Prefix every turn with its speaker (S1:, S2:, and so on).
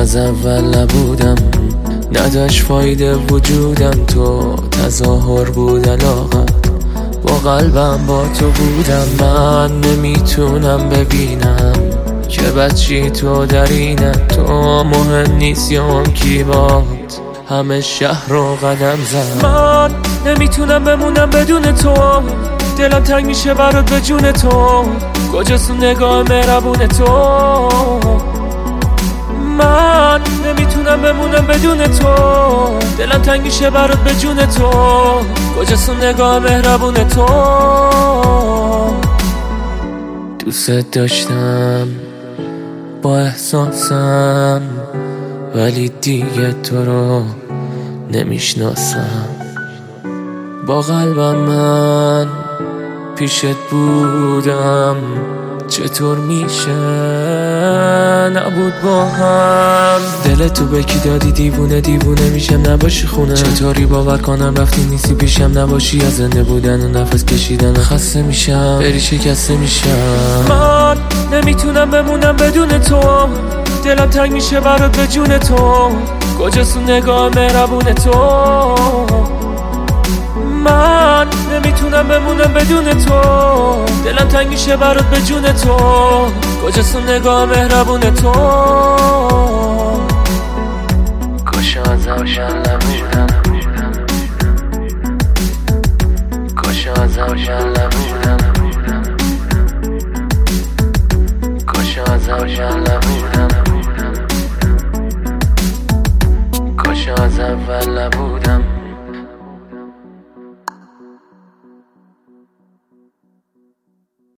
S1: از اول نبودم، نداشت فایده وجودم، تو تظاهر بود علاقم، با قلبم با تو بودم. من نمیتونم ببینم که بچی تو در اینه، تو مهم نیست یا اون کی باد همه شهر رو قدم زد. من نمیتونم بمونم بدون تو، دلم تنگ میشه برات به جون تو، کجاست اون نگاه مهربون تو؟ من نمیتونم بمونم بدون تو، دلم تنگ میشه برات به جون تو، کجاست اون نگاه مهربون تو؟ دوست داشتم با احساسم، ولی دیگه تو رو نمیشناسم. با قلبم من پیشت بودم، چطور میشه نبود با هم؟ دل تو به کی دادی؟ دیوونه دیوونه میشم نباشی خونه، چطوری باور کنم رفتی نیستی پیشم، نباشی از زنده بودن و نفس کشیدن، خسته میشم بری شکسته میشم. من نمیتونم بمونم بدون تو، دلم تنگ میشه برات به جون تو، کجاست اون نگاه مهربون تو؟ من نمیتونم بمونم بدون تو، دلم تنگ میشه برات به جون تو، کجاست اون نگاه مهربون تو؟ کاش از روشن نبودم، کاش از روشن نبودم، کاش از روشن نبودم، کاش از اول نبودم.